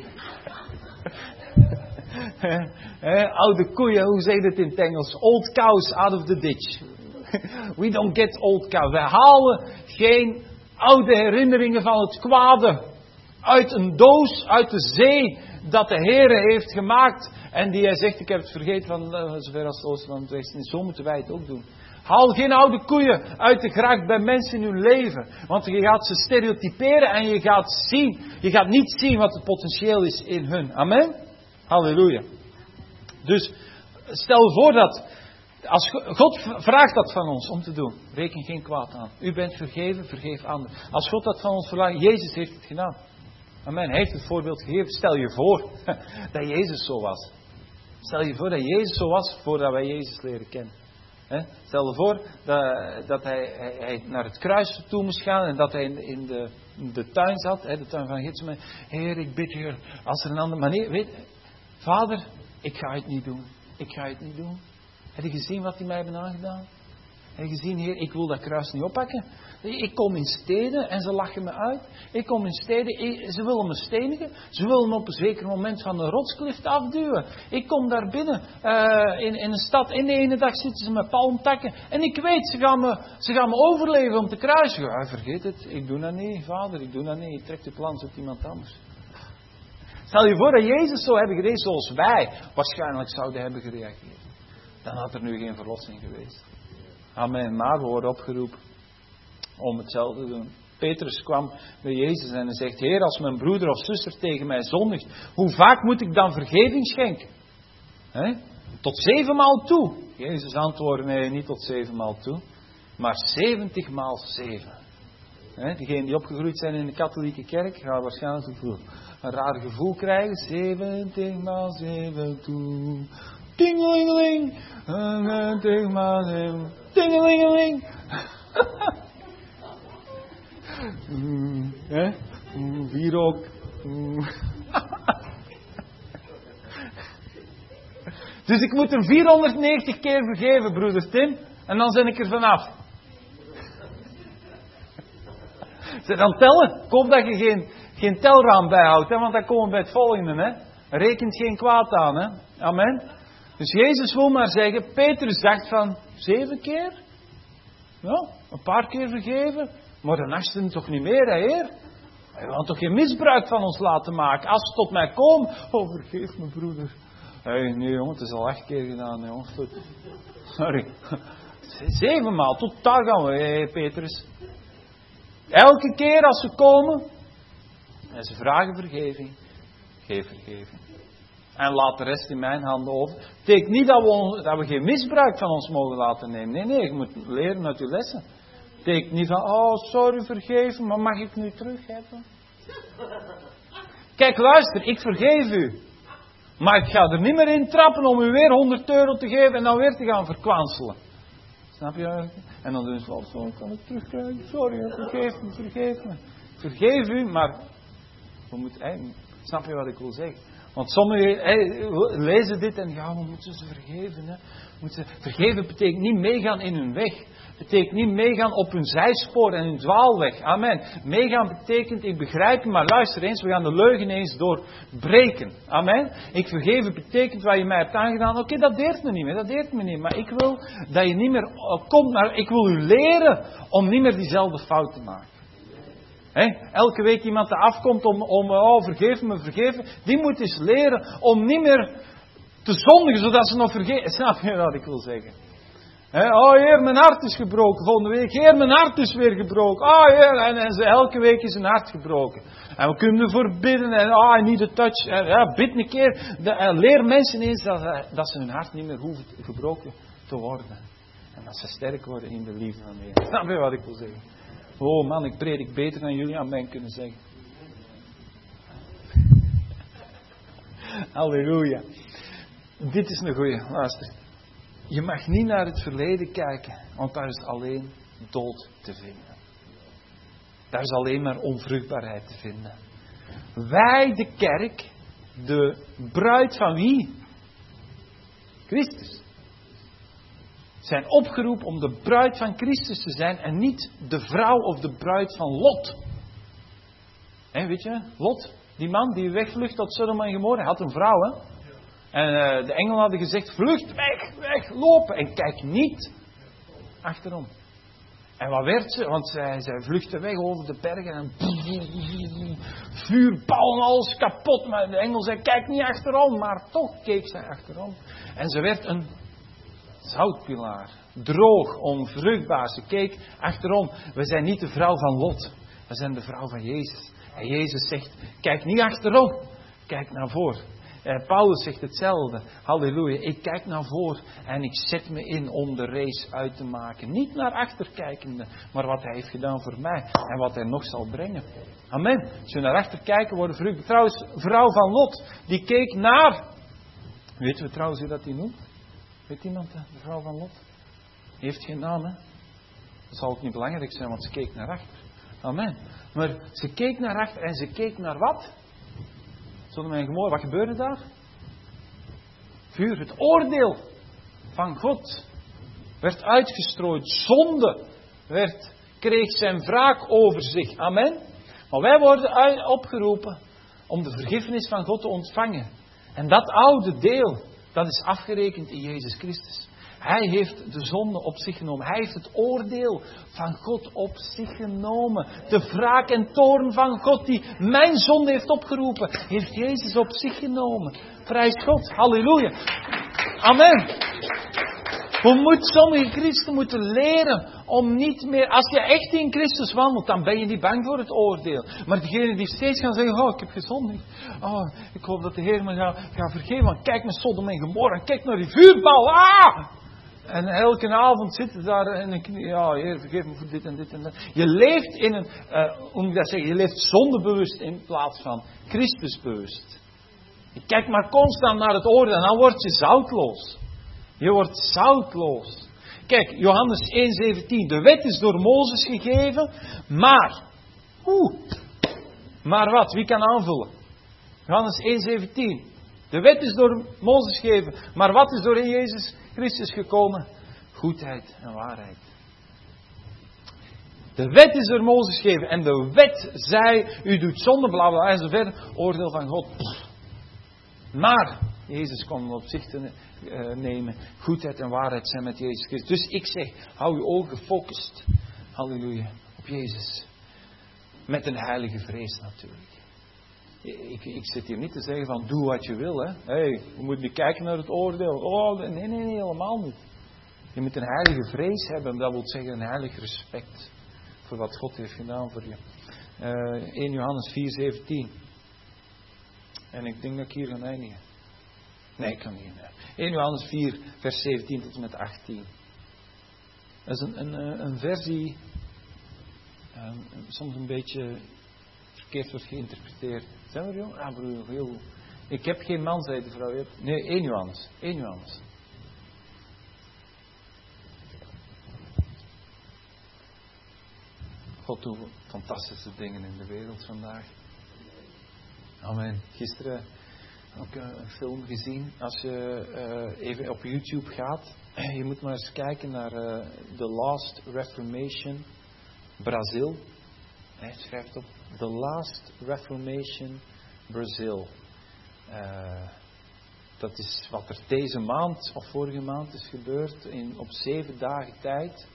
Oude koeien, hoe zeg je het in het Engels? Old cows out of the ditch. We don't get old cows. Wij halen geen oude herinneringen van het kwade uit een doos, uit de zee, dat de Heere heeft gemaakt. En die hij zegt, ik heb het vergeten van zover als het oosten van het westen. Zo moeten wij het ook doen. Haal geen oude koeien uit de gracht bij mensen in hun leven. Want je gaat ze stereotyperen en je gaat niet zien wat het potentieel is in hun. Amen? Halleluja. Dus stel voor dat, als God vraagt dat van ons om te doen, reken geen kwaad aan. U bent vergeven, vergeef anderen. Als God dat van ons verlangt, Jezus heeft het gedaan. Amen, hij heeft het voorbeeld gegeven. Stel je voor dat Jezus zo was. Stel je voor dat Jezus zo was voordat wij Jezus leren kennen. Stel je voor dat hij naar het kruis toe moest gaan en dat hij in de tuin zat, de tuin van Gethsemane. Heer, ik bid u, als er een andere manier... Weet, Vader, ik ga het niet doen. Ik ga het niet doen. Heb je gezien wat hij mij hebben aangedaan? Heb je gezien, Heer, ik wil dat kruis niet oppakken. Ik kom in steden en ze lachen me uit. Ik kom in steden, ze willen me stenigen. Ze willen me op een zeker moment van een rotsklif afduwen. Ik kom daar binnen in een stad. In de ene dag zitten ze met palmtakken. En ik weet, ze gaan me overleven om te kruisen. Ja, vergeet het, ik doe dat niet, Vader, ik doe dat niet. Ik trek de plan op iemand anders. Stel je voor dat Jezus zou hebben gedaan zoals wij waarschijnlijk zouden hebben gereageerd. Dan had er nu geen verlossing geweest. Amen. Maar we worden opgeroepen om hetzelfde te doen. Petrus kwam bij Jezus en hij zegt, Heer, als mijn broeder of zuster tegen mij zondigt, hoe vaak moet ik dan vergeving schenken? Tot 7 maal toe. Jezus antwoordde, nee, niet tot 7 maal toe, maar 70 maal 7. Diegenen die opgegroeid zijn in de katholieke kerk, gaan waarschijnlijk een raar gevoel krijgen. 70 maal 7 toe. Tingelingeling. 70 maal 7. Tingelingeling. Wierook. Dus ik moet hem 490 keer vergeven, broeder Tim. En dan ben ik er vanaf. Zeg dan tellen. Ik hoop dat je geen telraam bijhoudt. Want dan komen we bij het volgende. Rekent geen kwaad aan. Amen. Dus Jezus wil maar zeggen, Petrus dacht van 7 keer? Ja, een paar keer vergeven. Maar de 8e toch niet meer, hè, Heer? Hij wil toch geen misbruik van ons laten maken. Als ze tot mij komen, oh vergeef me broeder. Nee jongen, het is al 8 keer gedaan, jongen. Sorry. 7 maal, tot daar gaan we, Petrus. Elke keer als ze komen en ze vragen vergeving, geef vergeving. En laat de rest in mijn handen over. Het betekent niet dat we geen misbruik van ons mogen laten nemen. Nee, je moet leren uit je lessen. Het betekent niet van, oh sorry, vergeef me, maar mag ik nu terug hebben? Kijk, luister, ik vergeef u. Maar ik ga er niet meer in trappen om u weer 100 euro te geven en dan weer te gaan verkwanselen. Snap je? En dan doen ze, oh, zo kan ik terugkrijgen. Sorry, vergeef me. Vergeef u, maar we moeten, snap je wat ik wil zeggen? Want sommigen lezen dit en ja, we moeten ze vergeven. Hè. Vergeven betekent niet meegaan in hun weg. Betekent niet meegaan op hun zijspoor en hun dwaalweg. Amen. Meegaan betekent, ik begrijp je, maar luister eens, we gaan de leugen eens doorbreken. Amen. Ik vergeven betekent wat je mij hebt aangedaan. Oké, dat deert me niet meer. Maar ik wil dat je niet meer komt naar, ik wil u leren om niet meer diezelfde fout te maken. Elke week iemand die afkomt om vergeef me, die moet eens leren om niet meer te zondigen, zodat ze nog vergeven. Snap je wat ik wil zeggen? Oh Heer, mijn hart is gebroken. Volgende week, Heer, mijn hart is weer gebroken. Oh Heer, en elke week is hun hart gebroken. En we kunnen ervoor bidden en I need a touch. Bid een keer. Leer mensen eens dat ze hun hart niet meer hoeven gebroken te worden. En dat ze sterk worden in de liefde van de Heer. Snap je wat ik wil zeggen? Oh man, ik predik beter dan jullie aan mij kunnen zeggen. Halleluja. Dit is een goeie. Luister. Je mag niet naar het verleden kijken, want daar is alleen dood te vinden. Daar is alleen maar onvruchtbaarheid te vinden. Wij, de kerk, de bruid van wie? Christus. Zijn opgeroepen om de bruid van Christus te zijn en niet de vrouw of de bruid van Lot. Weet je, Lot, die man die wegvlucht tot Sodom en Gomorra, had een vrouw, hè. En de engelen hadden gezegd, vlucht, weg, lopen. En kijk niet achterom. En wat werd ze? Want zij vluchtte weg over de bergen en vuur, bouwen, alles kapot. Maar de engel zei, kijk niet achterom. Maar toch keek zij achterom. En ze werd een zoutpilaar. Droog, onvruchtbaar. Ze keek achterom. We zijn niet de vrouw van Lot. We zijn de vrouw van Jezus. En Jezus zegt, kijk niet achterom. Kijk naar voren. Paulus zegt hetzelfde. Halleluja. Ik kijk naar voren en ik zet me in om de race uit te maken. Niet naar achter kijkende, maar wat hij heeft gedaan voor mij en wat hij nog zal brengen. Amen. Als we naar achter kijken, worden vruchten. Trouwens, vrouw van Lot, die keek naar... Weten we trouwens hoe dat die noemt? Weet iemand de vrouw van Lot? Die heeft geen naam, hè? Dat zal ook niet belangrijk zijn, want ze keek naar achter. Amen. Maar ze keek naar achter en ze keek naar wat? Sodom en Gomorra, wat gebeurde daar? Vuur, het oordeel van God werd uitgestrooid. Zonde kreeg zijn wraak over zich. Amen. Maar wij worden opgeroepen om de vergiffenis van God te ontvangen. En dat oude deel, dat is afgerekend in Jezus Christus. Hij heeft de zonde op zich genomen. Hij heeft het oordeel van God op zich genomen. De wraak en toorn van God die mijn zonde heeft opgeroepen, heeft Jezus op zich genomen. Prijs God. Halleluja. Amen. Sommige christenen moeten leren om niet meer... Als je echt in Christus wandelt, dan ben je niet bang voor het oordeel. Maar degenen die steeds gaan zeggen, oh, ik heb gezondigd. Oh, ik hoop dat de Heer me gaat vergeven. Want kijk naar Sodom en Gomorra. Kijk naar die vuurbal. Ah! En elke avond zitten daar en denk je, ja, Heer, vergeef me voor dit en dit en dat. Je leeft in een, hoe moet ik dat zeggen, je leeft zondebewust in plaats van Christusbewust. Je kijkt maar constant naar het oordeel en dan word je zoutloos. Je wordt zoutloos. Kijk, Johannes 1:17. De wet is door Mozes gegeven, maar... Maar wat? Wie kan aanvullen? Johannes 1:17. De wet is door Mozes gegeven, maar wat is door Jezus Christus gekomen? Goedheid en waarheid. De wet is door Mozes gegeven en de wet zei, u doet zonde, bla bla en zo verder. Oordeel van God. Maar Jezus kwam op zich te nemen. Goedheid en waarheid zijn met Jezus Christus. Dus ik zeg, hou je ogen gefocust. Halleluja. Op Jezus. Met een heilige vrees natuurlijk. Ik zit hier niet te zeggen van doe wat je wil. Hè. Hey, we moeten niet kijken naar het oordeel. Oh, nee, helemaal niet. Je moet een heilige vrees hebben. Dat wil zeggen een heilig respect. Voor wat God heeft gedaan voor je. 1 Johannes 4:17. En ik denk dat ik hier ga eindigen. Nee, ik kan niet. 1 Johannes 4 vers 17 tot en met 18. Dat is een versie soms een beetje verkeerd wordt geïnterpreteerd. Zijn we er, joh? Ah, broer, heel goed. Ik heb geen man, zei de vrouw. Nee, 1 Johannes. 1 Johannes. God doet fantastische dingen in de wereld vandaag. Amen. Gisteren ook een film gezien. Als je even op YouTube gaat. Je moet maar eens kijken naar The Last Reformation Brazil. Hij schrijft op The Last Reformation Brazil. Dat is wat er deze maand of vorige maand is gebeurd. Op 7 dagen tijd.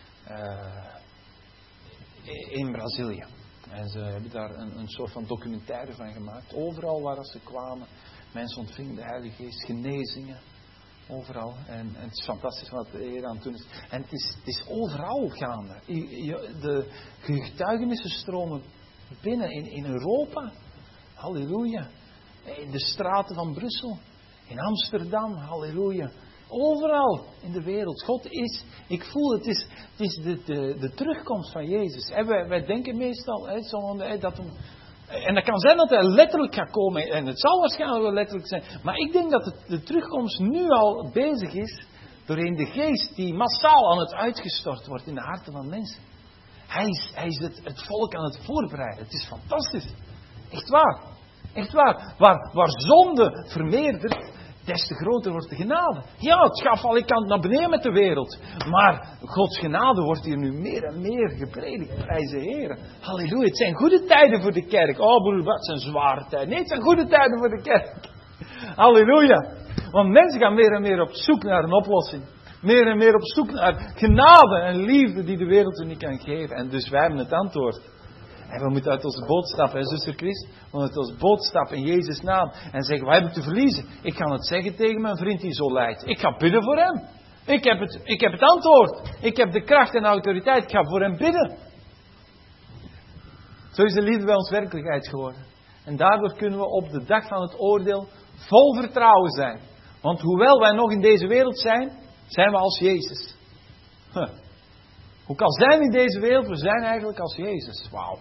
In Brazilië. En ze hebben daar een soort van documentaire van gemaakt. Overal waar ze kwamen. Mensen ontvingen de Heilige Geest. Genezingen. Overal. En het is fantastisch wat de Heer aan het doen is. En het is overal gaande. De getuigenissen stromen binnen in Europa. Halleluja. In de straten van Brussel. In Amsterdam. Halleluja. Overal in de wereld. God is, ik voel het is de terugkomst van Jezus. En wij denken meestal dat hem. En dat kan zijn dat hij letterlijk gaat komen. En het zal waarschijnlijk wel letterlijk zijn. Maar ik denk dat de terugkomst nu al bezig is. Doorheen de geest die massaal aan het uitgestort wordt in de harten van mensen. Hij is het volk aan het voorbereiden. Het is fantastisch. Echt waar. Echt waar. Waar zonde vermeerdert, des te groter wordt de genade. Ja, het gaat van alle kanten naar beneden met de wereld. Maar Gods genade wordt hier nu meer en meer gepredikt. Prijs de Heer. Halleluja. Het zijn goede tijden voor de kerk. Oh broer, wat zijn zware tijden. Nee, het zijn goede tijden voor de kerk. Halleluja. Want mensen gaan meer en meer op zoek naar een oplossing. Meer en meer op zoek naar genade en liefde die de wereld er niet kan geven. En dus wij hebben het antwoord. En we moeten uit onze boot stappen, zuster Christ. We moeten uit onze boot stappen in Jezus' naam. En zeggen, wat heb ik te verliezen? Ik kan het zeggen tegen mijn vriend die zo lijdt. Ik ga bidden voor hem. Ik heb het antwoord. Ik heb de kracht en de autoriteit. Ik ga voor hem bidden. Zo is de liefde bij ons werkelijkheid geworden. En daardoor kunnen we op de dag van het oordeel vol vertrouwen zijn. Want hoewel wij nog in deze wereld zijn, zijn we als Jezus. Hoe kan zijn in deze wereld? We zijn eigenlijk als Jezus. Wauw.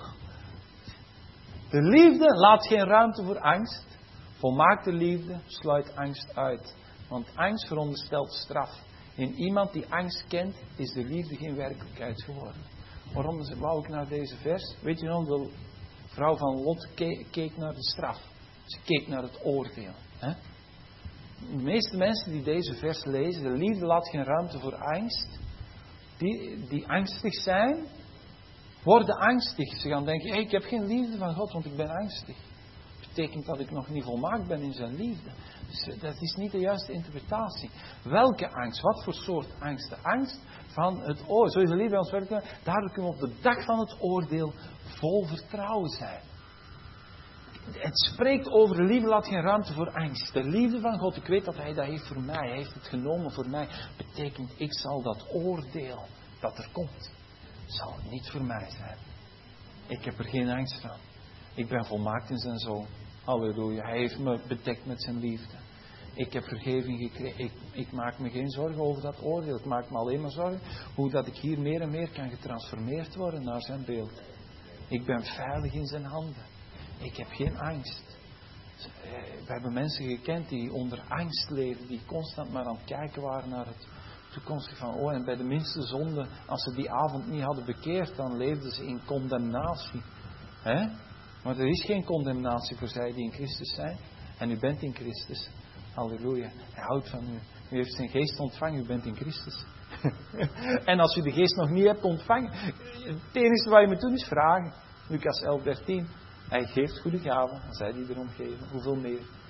De liefde laat geen ruimte voor angst. Volmaakte liefde sluit angst uit. Want angst veronderstelt straf. In iemand die angst kent, is de liefde geen werkelijkheid geworden. Waarom wou ik naar deze vers? Weet je nog, de vrouw van Lot keek naar de straf. Ze keek naar het oordeel. Hè? De meeste mensen die deze vers lezen, de liefde laat geen ruimte voor angst. Die angstig zijn, worden angstig. Ze gaan denken, ik heb geen liefde van God, want ik ben angstig. Dat betekent dat ik nog niet volmaakt ben in zijn liefde. Dus dat is niet de juiste interpretatie. Welke angst? Wat voor soort angst? De angst van het oordeel. Zo is de liefde bij ons werkelijk. Daardoor kunnen we op de dag van het oordeel vol vertrouwen zijn. Het spreekt over de liefde, laat geen ruimte voor angst. De liefde van God, ik weet dat Hij dat heeft voor mij. Hij heeft het genomen voor mij. Betekent, ik zal dat oordeel dat er komt, zal niet voor mij zijn. Ik heb er geen angst van. Ik ben volmaakt in zijn Zoon. Halleluja. Hij heeft me bedekt met zijn liefde. Ik heb vergeving gekregen. Ik maak me geen zorgen over dat oordeel. Ik maak me alleen maar zorgen hoe dat ik hier meer en meer kan getransformeerd worden naar zijn beeld. Ik ben veilig in zijn handen. Ik heb geen angst. We hebben mensen gekend die onder angst leven. Die constant maar aan het kijken waren naar het toekomstige van. En bij de minste zonde, als ze die avond niet hadden bekeerd, dan leefden ze in condemnatie. Maar er is geen condemnatie voor zij die in Christus zijn. En u bent in Christus. Halleluja. Hij houdt van u. U heeft zijn geest ontvangen. U bent in Christus. En als u de geest nog niet hebt ontvangen, het enige wat je moet doen is vragen. Lucas 11:13. Hij geeft goede gaven, en zij die erom geven. Hoeveel meer?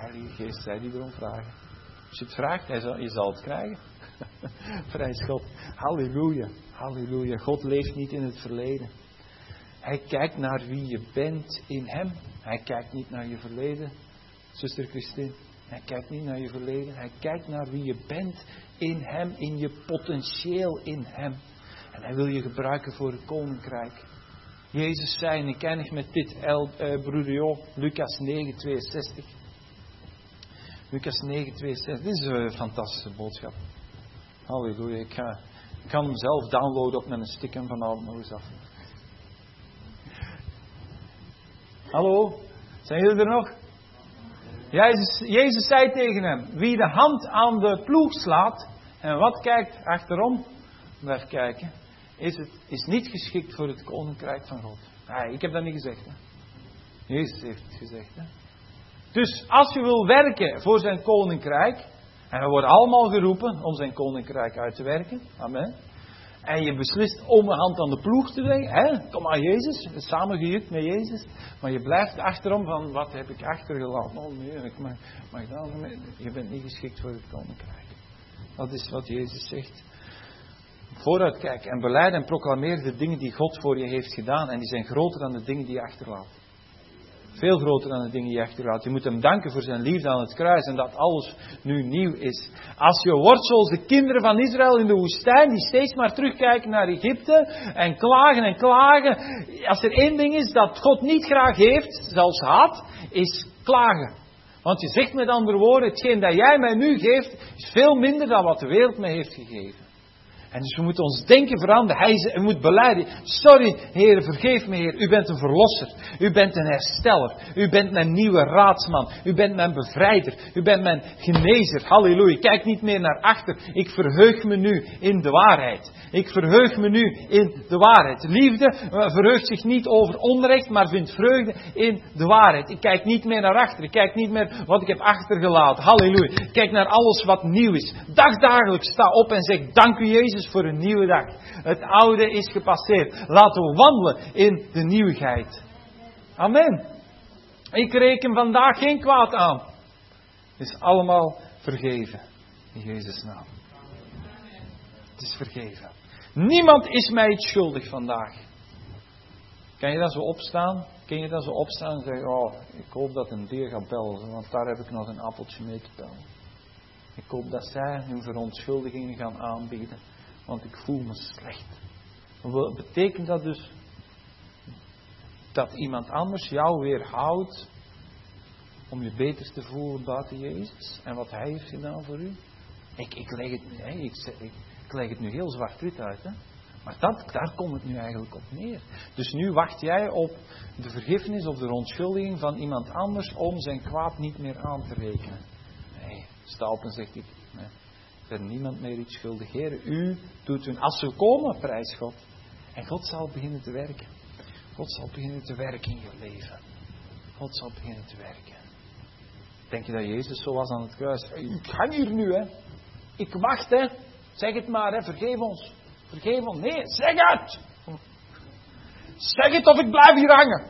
Heilige Geest, zij die erom vragen. Als je het vraagt, je zal het krijgen. Prijs God. Halleluja. Halleluja. God leeft niet in het verleden. Hij kijkt naar wie je bent in hem. Hij kijkt niet naar je verleden. Zuster Christine. Hij kijkt niet naar je verleden. Hij kijkt naar wie je bent in hem. In je potentieel in hem. En hij wil je gebruiken voor het koninkrijk. Jezus zei, en ik eindig met dit, broeder Jo, Lucas 9, 62. Lucas 9, 62. Dit is een fantastische boodschap. Halleluja. Ik kan hem zelf downloaden op mijn sticker vanavond nog eens af. Hallo? Zijn jullie er nog? Jezus zei tegen hem, wie de hand aan de ploeg slaat en wat kijkt achterom, blijf kijken, is niet geschikt voor het koninkrijk van God. Nee, ik heb dat niet gezegd. Hè. Jezus heeft het gezegd. Hè. Dus als je wil werken voor zijn koninkrijk, en we worden allemaal geroepen om zijn koninkrijk uit te werken, amen. En je beslist om een hand aan de ploeg te leggen, hè? Kom maar Jezus, samengejukt met Jezus. Maar je blijft achterom van, wat heb ik achtergelaten? Oh nee, je bent niet geschikt voor het koninkrijk. Dat is wat Jezus zegt. Vooruitkijken en beleid en proclameer de dingen die God voor je heeft gedaan. En die zijn groter dan de dingen die je achterlaat. Veel groter dan de dingen die je achterlaat. Je moet hem danken voor zijn liefde aan het kruis en dat alles nu nieuw is. Als je wordt zoals de kinderen van Israël in de woestijn, die steeds maar terugkijken naar Egypte en klagen en klagen. Als er één ding is dat God niet graag heeft, zelfs haat, is klagen. Want je zegt met andere woorden, hetgeen dat jij mij nu geeft, is veel minder dan wat de wereld mij heeft gegeven. En dus we moeten ons denken veranderen. We moeten belijden. Sorry, Heer, vergeef me, Heer. U bent een verlosser. U bent een hersteller. U bent mijn nieuwe raadsman. U bent mijn bevrijder. U bent mijn genezer. Halleluja. Kijk niet meer naar achter. Ik verheug me nu in de waarheid. Ik verheug me nu in de waarheid. Liefde verheugt zich niet over onrecht, maar vindt vreugde in de waarheid. Ik kijk niet meer naar achter. Ik kijk niet meer wat ik heb achtergelaten. Halleluja. Ik kijk naar alles wat nieuw is. Dagdagelijks sta op en zeg, dank u Jezus voor een nieuwe dag. Het oude is gepasseerd. Laten we wandelen in de nieuwigheid. Amen. Ik reken vandaag geen kwaad aan. Het is allemaal vergeven. In Jezus' naam. Het is vergeven. Niemand is mij iets schuldig vandaag. Kan je dat zo opstaan? Kun je dat zo opstaan en zeggen, oh, ik hoop dat een dier gaat bellen, want daar heb ik nog een appeltje mee te pellen. Ik hoop dat zij hun verontschuldigingen gaan aanbieden, want ik voel me slecht. Wat betekent dat dus? Dat iemand anders jou weerhoudt om je beter te voelen buiten Jezus en wat Hij heeft gedaan voor u? Ik leg het nu heel zwart-wit uit, hè? Maar daar komt het nu eigenlijk op neer. Dus nu wacht jij op de vergiffenis of de verontschuldiging van iemand anders om zijn kwaad niet meer aan te rekenen. Nee, sta op en zegt ik, nee, er is niemand meer iets schuldig. Heer, u doet hun, als ze komen, prijs God. En God zal beginnen te werken. God zal beginnen te werken in je leven. God zal beginnen te werken. Denk je dat Jezus zo was aan het kruis? Ik hang hier nu, hè. Ik wacht, hè. Zeg het maar, hè. Vergeef ons. Vergeef ons. Nee, zeg het. Zeg het of ik blijf hier hangen.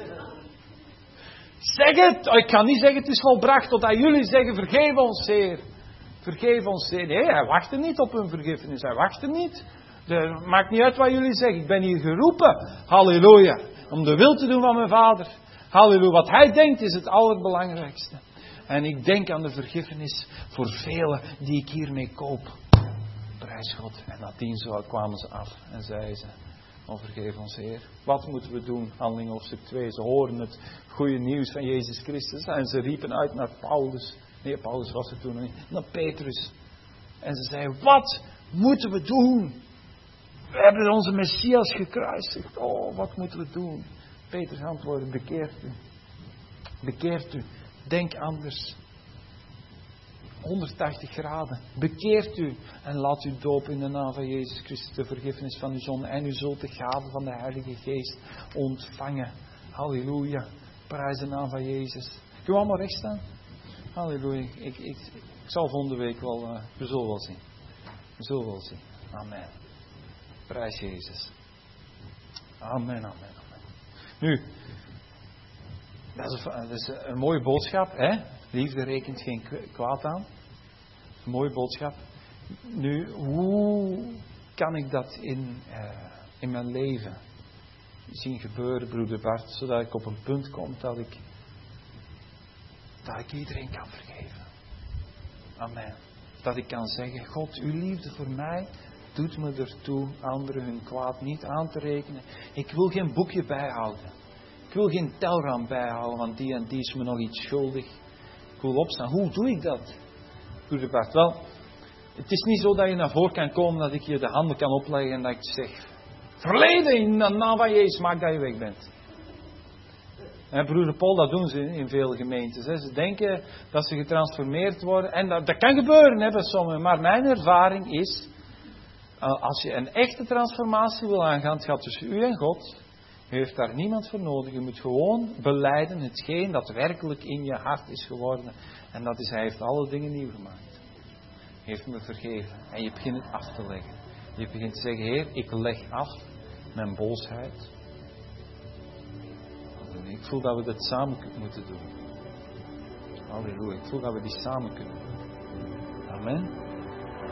Zeg het. Ik kan niet zeggen het is volbracht totdat jullie zeggen vergeef ons, Heer. Vergeef ons, Heer. Nee, hij wachtte niet op hun vergiffenis. Hij wachtte niet. Maakt niet uit wat jullie zeggen. Ik ben hier geroepen. Halleluja. Om de wil te doen van mijn Vader. Halleluja. Wat hij denkt is het allerbelangrijkste. En ik denk aan de vergiffenis voor velen die ik hiermee koop. Prijs God. En nadien zo kwamen ze af en zeiden ze, oh vergeef ons Heer. Wat moeten we doen? Handeling hoofdstuk 2. Ze hoorden het goede nieuws van Jezus Christus. En ze riepen uit naar Paulus. Nee, Paulus was er toen nog niet. Naar Petrus. En ze zeiden, wat moeten we doen? We hebben onze Messias gekruisigd. Oh, wat moeten we doen? Petrus antwoordde, bekeert u. Bekeert u. Denk anders. 180 graden. Bekeert u en laat u dopen in de naam van Jezus Christus, de vergiffenis van uw zonde. En u zult de gave van de Heilige Geest ontvangen. Halleluja. Prijs de naam van Jezus. Kunnen we allemaal recht staan? Halleluja. Ik zal volgende week wel, we zullen wel zien. We zullen wel zien. Amen. Prijs Jezus. Amen, amen, amen. Nu, dat is een mooie boodschap, hè? Liefde rekent geen kwaad aan. Een mooie boodschap. Nu, hoe kan ik dat in mijn leven zien gebeuren, broeder Bart, zodat ik op een punt kom dat ik iedereen kan vergeven. Amen. Dat ik kan zeggen, God, uw liefde voor mij doet me ertoe anderen hun kwaad niet aan te rekenen. Ik wil geen boekje bijhouden. Ik wil geen telram bijhouden, want die en die is me nog iets schuldig. Ik wil opstaan. Hoe doe ik dat, broeder Bart? Wel, het is niet zo dat je naar voren kan komen, dat ik je de handen kan opleggen en dat ik zeg, verleden in de naam van Jezus, maak dat je weg bent. En broeder Paul, dat doen ze in veel gemeentes. Hè. Ze denken dat ze getransformeerd worden. En dat kan gebeuren hè, bij sommigen. Maar mijn ervaring is, als je een echte transformatie wil aangaan, het gaat tussen u en God. U heeft daar niemand voor nodig. Je moet gewoon belijden hetgeen dat werkelijk in je hart is geworden. En dat is, hij heeft alle dingen nieuw gemaakt. Hij heeft me vergeven. En je begint het af te leggen. Je begint te zeggen, Heer, ik leg af mijn boosheid. Ik voel dat we dat samen moeten doen. Halleluja. Ik voel dat we die samen kunnen doen. Amen.